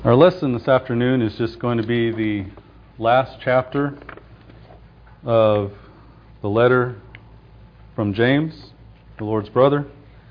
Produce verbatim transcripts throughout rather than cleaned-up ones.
Our lesson this afternoon is just going to be the last chapter of the letter from James, the Lord's brother.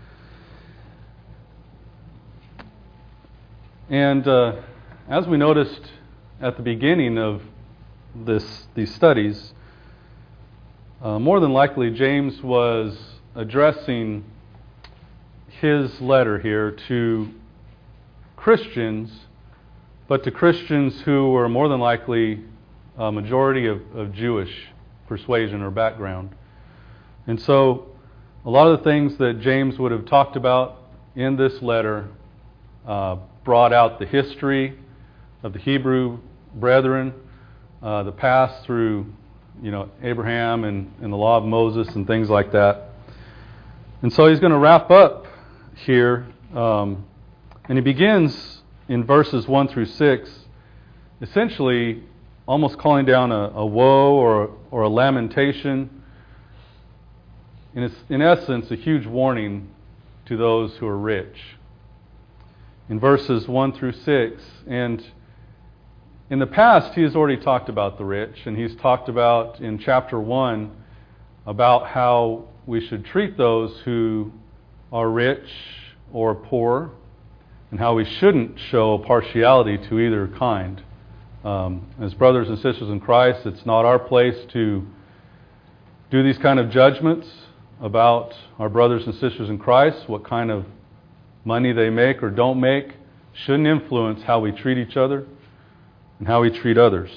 And uh, as we noticed at the beginning of this these studies, uh, more than likely James was addressing his letter here to Christians, but to Christians who were more than likely a majority of, of Jewish persuasion or background. And so a lot of the things that James would have talked about in this letter uh, brought out the history of the Hebrew brethren, uh, the past through you know Abraham and, and the law of Moses and things like that. And so he's going to wrap up here, um, and he begins in verses one through six, essentially almost calling down a, a woe or, or a lamentation. And it's, in essence, a huge warning to those who are rich. In verses one through six, and in the past he has already talked about the rich, and he's talked about in chapter one about how we should treat those who are rich or poor, and how we shouldn't show partiality to either kind. Um, as brothers and sisters in Christ, it's not our place to do these kind of judgments about our brothers and sisters in Christ. What kind of money they make or don't make shouldn't influence how we treat each other and how we treat others.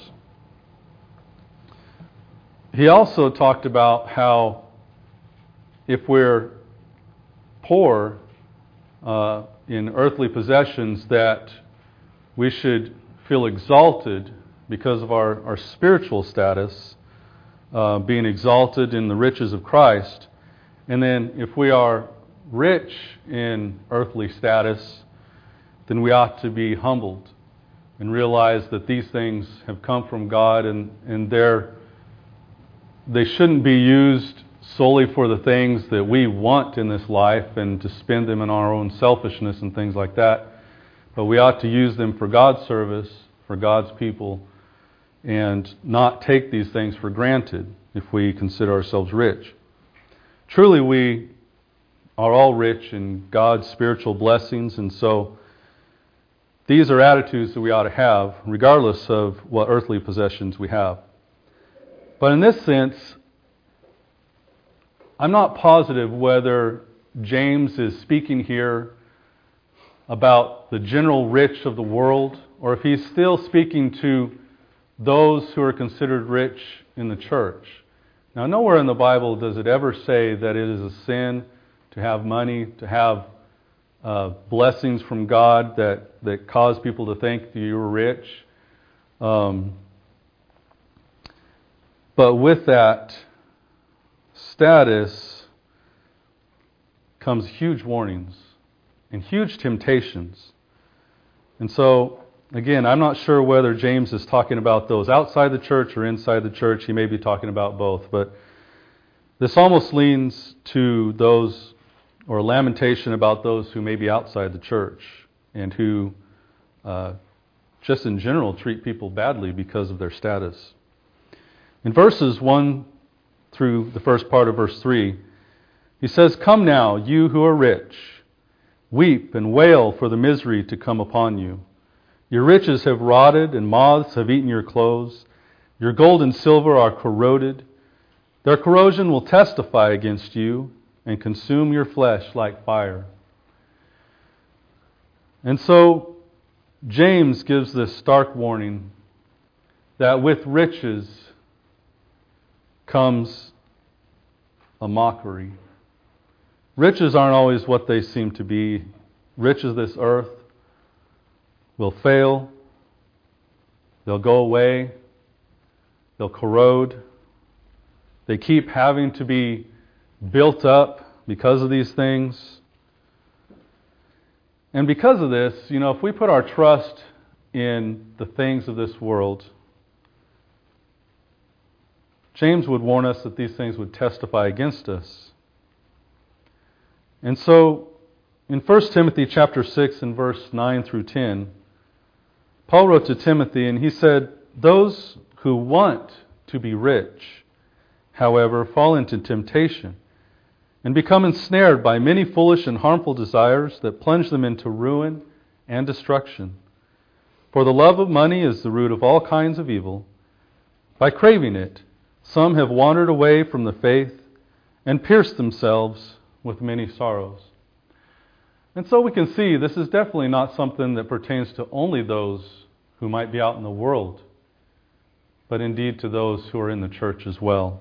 He also talked about how if we're poor, uh, in earthly possessions, that we should feel exalted because of our, our spiritual status, uh, being exalted in the riches of Christ. And then if we are rich in earthly status, then we ought to be humbled and realize that these things have come from God, and, and they're, they shouldn't be used solely for the things that we want in this life and to spend them in our own selfishness and things like that. But we ought to use them for God's service, for God's people, and not take these things for granted if we consider ourselves rich. Truly, we are all rich in God's spiritual blessings, and so these are attitudes that we ought to have regardless of what earthly possessions we have. But in this sense, I'm not positive whether James is speaking here about the general rich of the world, or if he's still speaking to those who are considered rich in the church. Now, nowhere in the Bible does it ever say that it is a sin to have money, to have uh, blessings from God that, that cause people to think that you're rich. Um, but with that status comes huge warnings and huge temptations. And so, again, I'm not sure whether James is talking about those outside the church or inside the church. He may be talking about both. But this almost leans to those, or a lamentation about those who may be outside the church and who uh, just in general treat people badly because of their status. In verses one through the first part of verse three, he says, "Come now, you who are rich, weep and wail for the misery to come upon you. Your riches have rotted, and moths have eaten your clothes. Your gold and silver are corroded. Their corrosion will testify against you and consume your flesh like fire." And so James gives this stark warning that with riches comes a mockery. Riches aren't always what they seem to be. Riches of this earth will fail. They'll go away. They'll corrode. They keep having to be built up because of these things. And because of this, you know, if we put our trust in the things of this world, James would warn us that these things would testify against us. And so, in First Timothy chapter six and verse nine through ten, Paul wrote to Timothy and he said, "Those who want to be rich, however, fall into temptation and become ensnared by many foolish and harmful desires that plunge them into ruin and destruction. For the love of money is the root of all kinds of evil. By craving it, some have wandered away from the faith and pierced themselves with many sorrows." And so we can see this is definitely not something that pertains to only those who might be out in the world, but indeed to those who are in the church as well.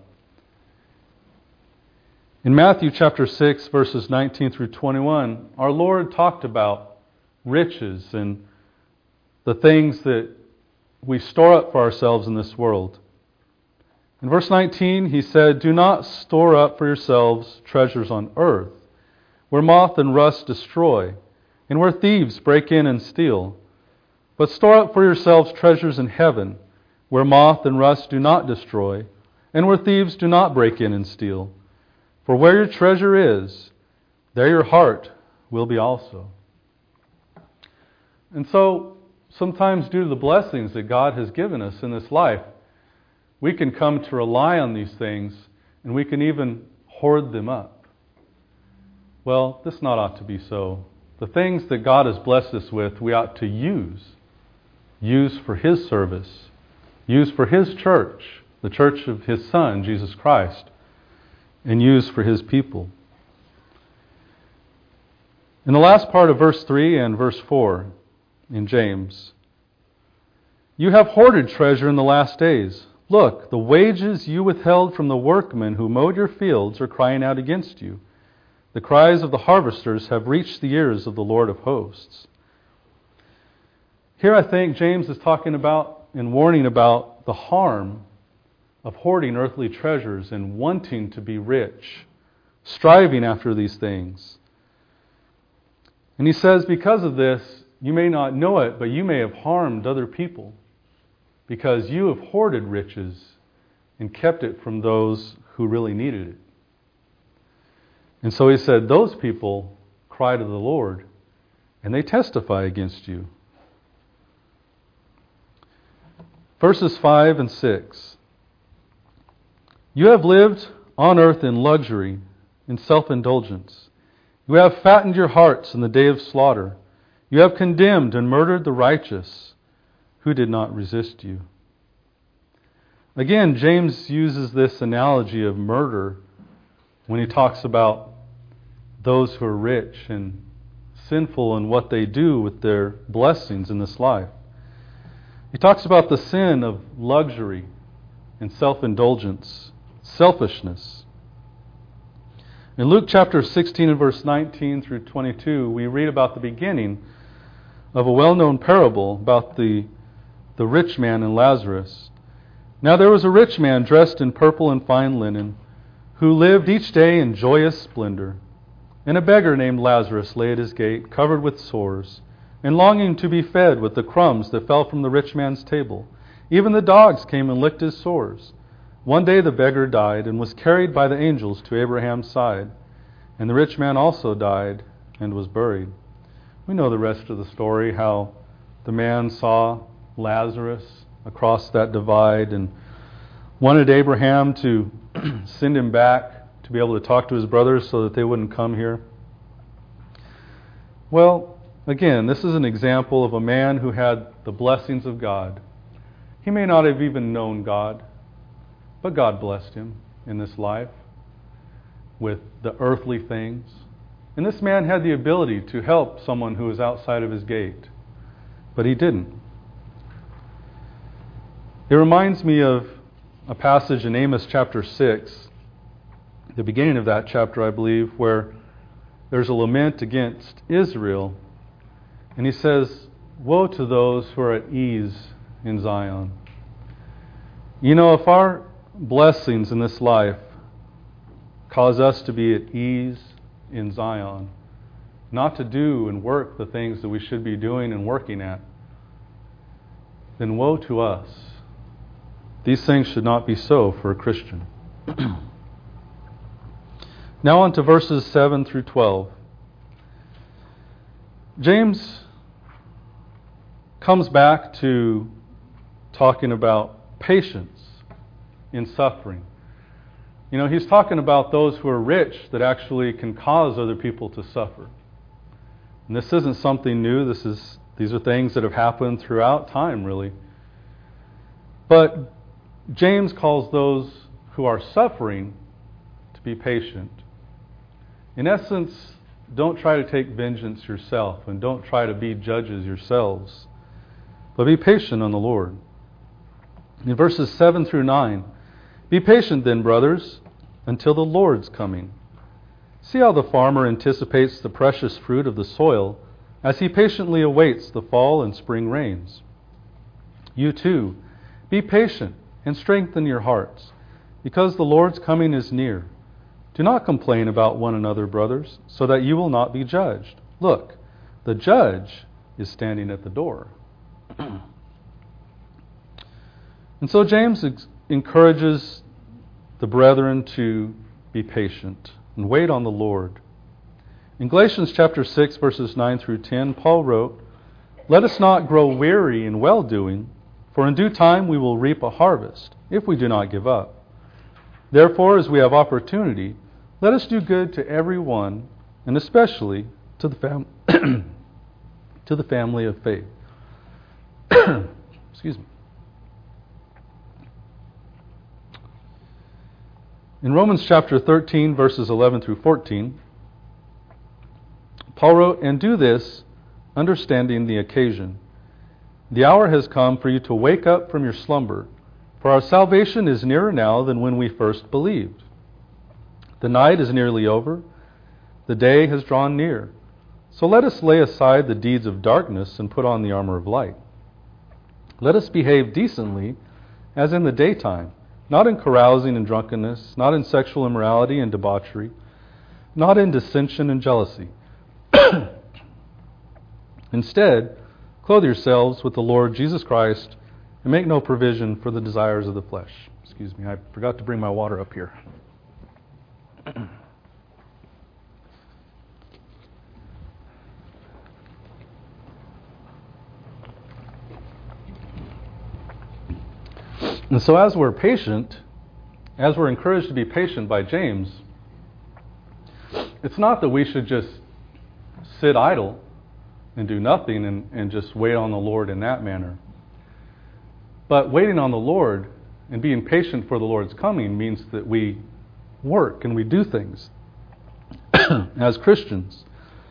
In Matthew chapter six, verses nineteen through twenty-one, our Lord talked about riches and the things that we store up for ourselves in this world. In verse nineteen, He said, "Do not store up for yourselves treasures on earth, where moth and rust destroy, and where thieves break in and steal. But store up for yourselves treasures in heaven, where moth and rust do not destroy, and where thieves do not break in and steal. For where your treasure is, there your heart will be also." And so, sometimes due to the blessings that God has given us in this life, we can come to rely on these things, and we can even hoard them up. Well, this not ought to be so. The things that God has blessed us with, we ought to use. Use for His service. Use for His church, the church of His Son, Jesus Christ, and use for His people. In the last part of verse three and verse four in James, "You have hoarded treasure in the last days. Look, the wages you withheld from the workmen who mowed your fields are crying out against you. The cries of the harvesters have reached the ears of the Lord of hosts." Here I think James is talking about and warning about the harm of hoarding earthly treasures and wanting to be rich, striving after these things. And he says, because of this, you may not know it, but you may have harmed other people because you have hoarded riches and kept it from those who really needed it. And so he said, those people cry to the Lord, and they testify against you. Verses five and six. "You have lived on earth in luxury, in self-indulgence. You have fattened your hearts in the day of slaughter. You have condemned and murdered the righteous who did not resist you." Again, James uses this analogy of murder when he talks about those who are rich and sinful in what they do with their blessings in this life. He talks about the sin of luxury and self-indulgence, selfishness. In Luke chapter sixteen and verse nineteen through twenty-two, we read about the beginning of a well-known parable about the, the rich man and Lazarus. "Now there was a rich man dressed in purple and fine linen, who lived each day in joyous splendor. And a beggar named Lazarus lay at his gate, covered with sores, and longing to be fed with the crumbs that fell from the rich man's table. Even the dogs came and licked his sores. One day the beggar died and was carried by the angels to Abraham's side. And the rich man also died and was buried." We know the rest of the story, how the man saw Lazarus across that divide and wanted Abraham to send him back to be able to talk to his brothers so that they wouldn't come here. Well, again, this is an example of a man who had the blessings of God. He may not have even known God, but God blessed him in this life with the earthly things. And this man had the ability to help someone who was outside of his gate, but he didn't. It reminds me of a passage in Amos chapter six, the beginning of that chapter, I believe, where there's a lament against Israel. And he says, "Woe to those who are at ease in Zion." You know, if our blessings in this life cause us to be at ease in Zion, not to do and work the things that we should be doing and working at, then woe to us. These things should not be so for a Christian. Now on to verses seven through twelve. James comes back to talking about patience in suffering. You know, he's talking about those who are rich that actually can cause other people to suffer. And this isn't something new. This is these are things that have happened throughout time, really. But James calls those who are suffering to be patient. In essence, don't try to take vengeance yourself, and don't try to be judges yourselves, but be patient on the Lord. In verses seven through nine, be patient then, brothers, until the Lord's coming. See how the farmer anticipates the precious fruit of the soil as he patiently awaits the fall and spring rains. You too, be patient and strengthen your hearts, because the Lord's coming is near. Do not complain about one another, brothers, so that you will not be judged. Look, the judge is standing at the door. And so James ex- encourages the brethren to be patient and wait on the Lord. In Galatians chapter six, verses nine through ten, Paul wrote, "Let us not grow weary in well-doing, for in due time we will reap a harvest, if we do not give up. Therefore, as we have opportunity, let us do good to every one, and especially to the fam- to the family of faith." Excuse me. In Romans chapter thirteen, verses eleven through fourteen, Paul wrote, "And do this, understanding the occasion. The hour has come for you to wake up from your slumber, for our salvation is nearer now than when we first believed. The night is nearly over, the day has drawn near. So let us lay aside the deeds of darkness and put on the armor of light. Let us behave decently as in the daytime, not in carousing and drunkenness, not in sexual immorality and debauchery, not in dissension and jealousy. Instead, clothe yourselves with the Lord Jesus Christ and make no provision for the desires of the flesh." Excuse me, I forgot to bring my water up here. And so as we're patient, as we're encouraged to be patient by James, it's not that we should just sit idle and do nothing and, and just wait on the Lord in that manner. But waiting on the Lord and being patient for the Lord's coming means that we work and we do things as Christians,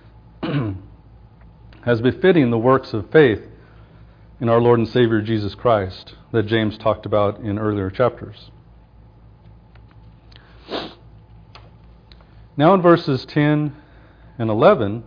as befitting the works of faith in our Lord and Savior Jesus Christ that James talked about in earlier chapters. Now in verses ten and eleven,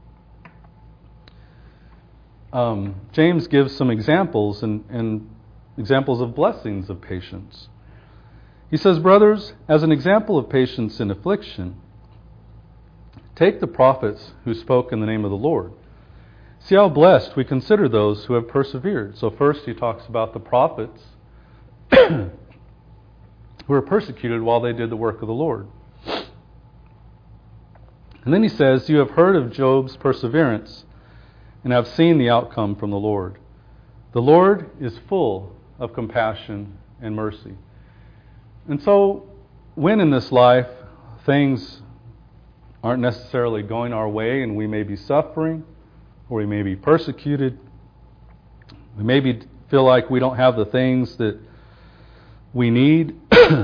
um, James gives some examples and, and examples of blessings of patience. He says, "Brothers, as an example of patience in affliction, take the prophets who spoke in the name of the Lord. See how blessed we consider those who have persevered." So first he talks about the prophets who were persecuted while they did the work of the Lord. And then he says, "You have heard of Job's perseverance and have seen the outcome from the Lord. The Lord is full of compassion and mercy." And so when in this life things aren't necessarily going our way and we may be suffering, or we may be persecuted, we maybe feel like we don't have the things that we need,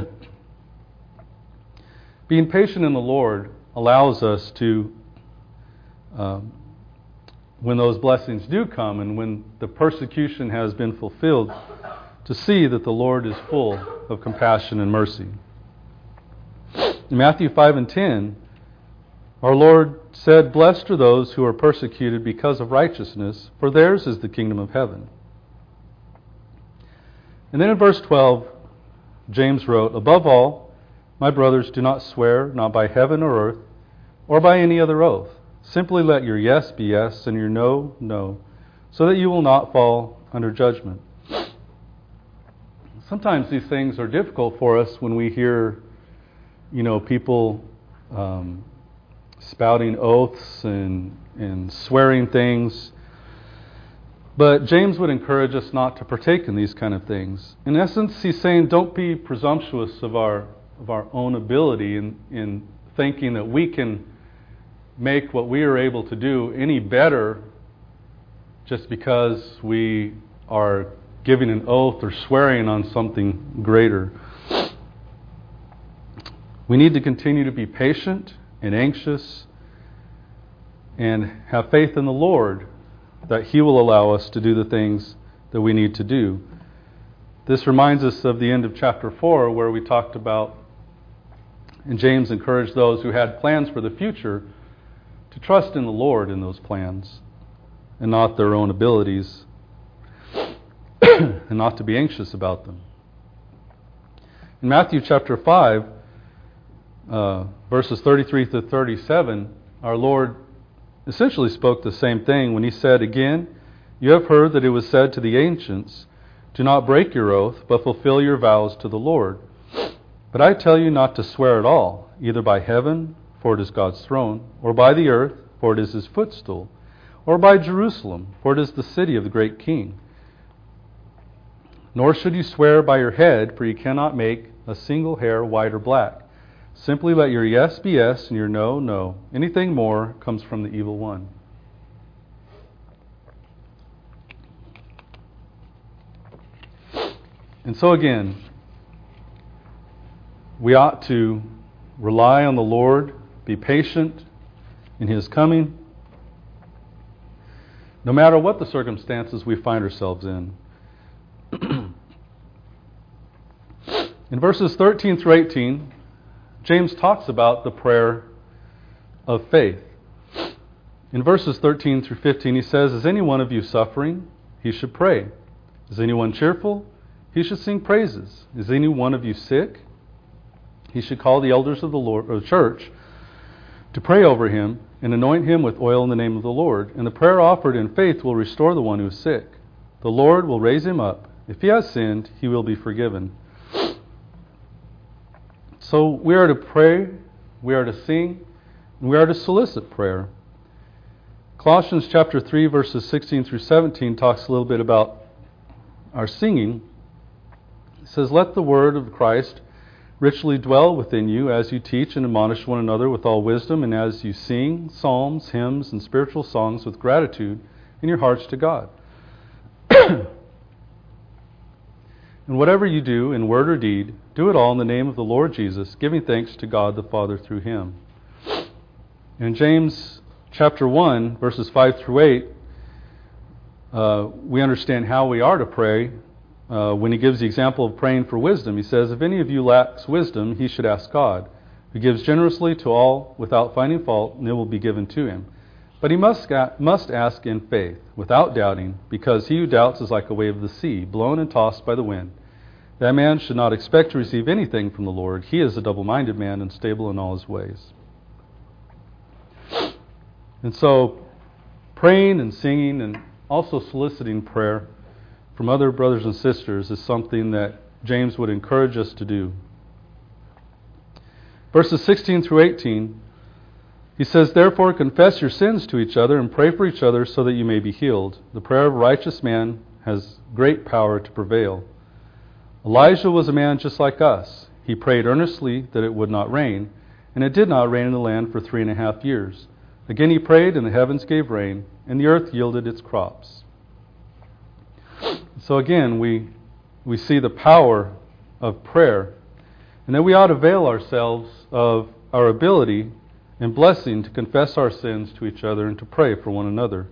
being patient in the Lord allows us to, um, when those blessings do come and when the persecution has been fulfilled, to see that the Lord is full of compassion and mercy. In Matthew five and ten, our Lord said, "Blessed are those who are persecuted because of righteousness, for theirs is the kingdom of heaven." And then in verse twelve, James wrote, "Above all, my brothers, do not swear, not by heaven or earth, or by any other oath. Simply let your yes be yes and your no, no, so that you will not fall under judgment." Sometimes these things are difficult for us when we hear, you know, people um, spouting oaths and, and swearing things. But James would encourage us not to partake in these kind of things. In essence, he's saying don't be presumptuous of our of our own ability in, in thinking that we can make what we are able to do any better just because we are giving an oath or swearing on something greater. We need to continue to be patient and anxious and have faith in the Lord that He will allow us to do the things that we need to do. This reminds us of the end of chapter four, where we talked about, and James encouraged those who had plans for the future to trust in the Lord in those plans and not their own abilities and not to be anxious about them. In Matthew chapter five, uh, verses thirty-three to thirty-seven, our Lord essentially spoke the same thing when He said, "Again, you have heard that it was said to the ancients, 'Do not break your oath, but fulfill your vows to the Lord.' But I tell you not to swear at all, either by heaven, for it is God's throne, or by the earth, for it is His footstool, or by Jerusalem, for it is the city of the great King. Nor should you swear by your head, for you cannot make a single hair white or black. Simply let your yes be yes and your no, no. Anything more comes from the evil one." And so again, we ought to rely on the Lord, be patient in His coming, no matter what the circumstances we find ourselves in. In verses thirteen through eighteen, James talks about the prayer of faith. In verses thirteen through fifteen, he says, "Is any one of you suffering? He should pray. Is anyone cheerful? He should sing praises. Is any one of you sick? He should call the elders of the Lord, or the church, to pray over him and anoint him with oil in the name of the Lord. And the prayer offered in faith will restore the one who is sick. The Lord will raise him up. If he has sinned, he will be forgiven." So we are to pray, we are to sing, and we are to solicit prayer. Colossians chapter three, verses sixteen through seventeen talks a little bit about our singing. It says, "Let the word of Christ richly dwell within you as you teach and admonish one another with all wisdom, and as you sing psalms, hymns, and spiritual songs with gratitude in your hearts to God. And whatever you do in word or deed, do it all in the name of the Lord Jesus, giving thanks to God the Father through Him." In James chapter one, verses five through eight, uh, we understand how we are to pray. Uh, when he gives the example of praying for wisdom, he says, "If any of you lacks wisdom, he should ask God, who gives generously to all without finding fault, and it will be given to him. But he must, must ask in faith, without doubting, because he who doubts is like a wave of the sea, blown and tossed by the wind. That man should not expect to receive anything from the Lord. He is a double-minded man, unstable in all his ways." And so, praying and singing and also soliciting prayer from other brothers and sisters is something that James would encourage us to do. Verses sixteen through eighteen, he says, "Therefore confess your sins to each other and pray for each other so that you may be healed. The prayer of a righteous man has great power to prevail. Elijah was a man just like us. He prayed earnestly that it would not rain, and it did not rain in the land for three and a half years. Again he prayed, and the heavens gave rain, and the earth yielded its crops." So again, we we see the power of prayer, and that we ought to avail ourselves of our ability and blessing to confess our sins to each other and to pray for one another.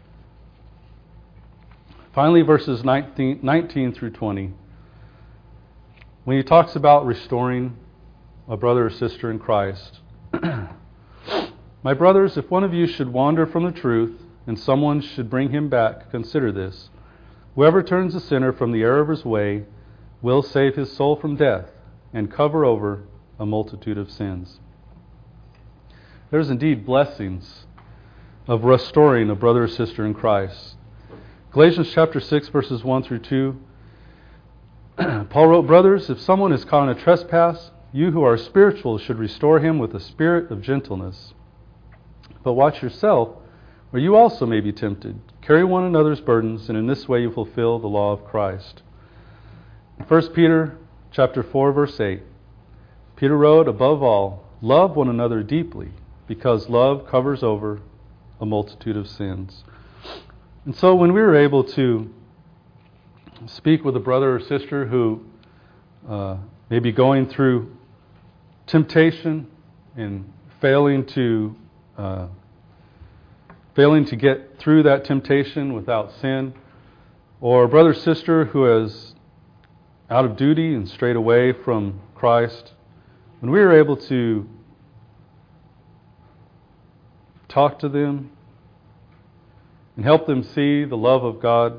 Finally, verses nineteen, nineteen through twenty. When he talks about restoring a brother or sister in Christ. "My brothers, if one of you should wander from the truth, and someone should bring him back, consider this. Whoever turns a sinner from the error of his way will save his soul from death and cover over a multitude of sins." There's indeed blessings of restoring a brother or sister in Christ. Galatians chapter six, verses one through two. Paul wrote, "Brothers, if someone is caught in a trespass, you who are spiritual should restore him with a spirit of gentleness. But watch yourself, or you also may be tempted. Carry one another's burdens, and in this way you fulfill the law of Christ. In First Peter chapter four, verse eight, Peter wrote, above all, love one another deeply, because love covers over a multitude of sins. And so when we were able to speak with a brother or sister who uh, may be going through temptation and failing to uh, failing to get through that temptation without sin, or a brother or sister who is out of duty and strayed away from Christ, when we were able to talk to them and help them see the love of God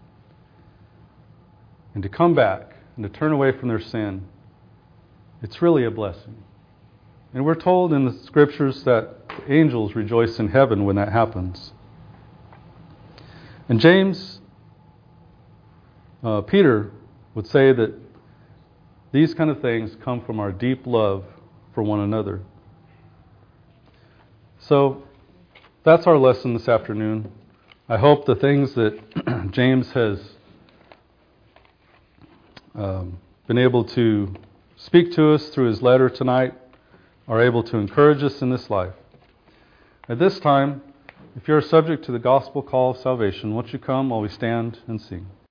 and to come back and to turn away from their sin, it's really a blessing. And we're told in the Scriptures that angels rejoice in heaven when that happens. And James, uh, Peter would say that these kind of things come from our deep love for one another. So that's our lesson this afternoon. I hope the things that James has um, been able to speak to us through his letter tonight are able to encourage us in this life. At this time, if you're subject to the gospel call of salvation, won't you come while we stand and sing?